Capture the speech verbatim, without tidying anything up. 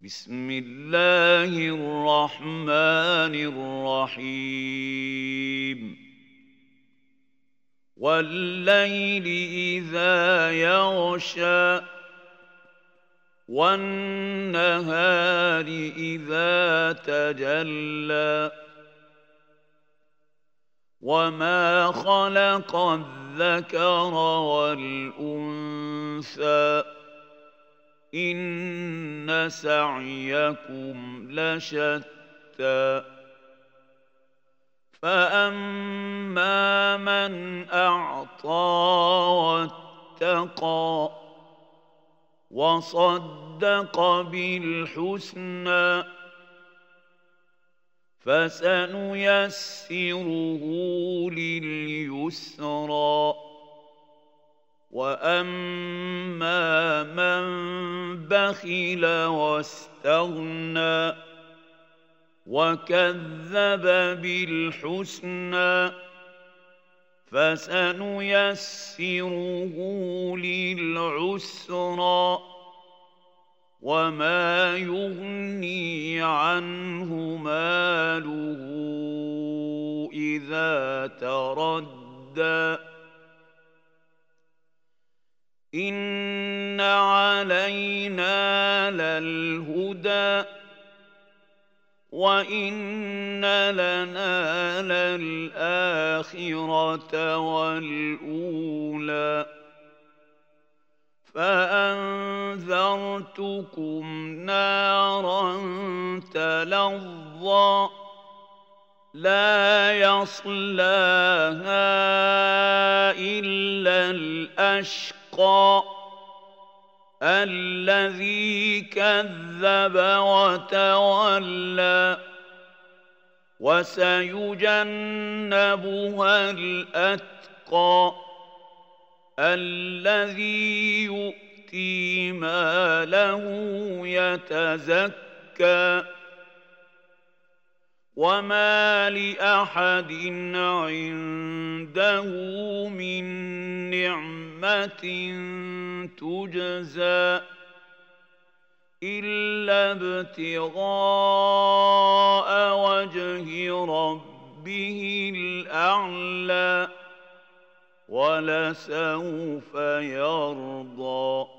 بسم الله الرحمن الرحيم والليل إذا يغشى والنهار إذا تجلى وما خلق الذكر والأنثى إن سعيكم لشتى فأما من أعطى واتقى وصدق بالحسنى فسنيسره لليسرى وأما من بخل واستغنى وكذب بالحسنى فسنيسره للعسرى وما يغني عنه ماله إذا تردى إن علينا للهدى وإن لنا للآخرة والأولى فأنذرتكم نارا تلظى لا يصلاها إلا الأشقى الذي كذب وتولى وسيجنبها الأتقى الذي يؤتي ماله يتزكى وما لأحد عنده من نعمة تجزى إلا ابتغاء وجه ربه الأعلى ولسوف يرضى.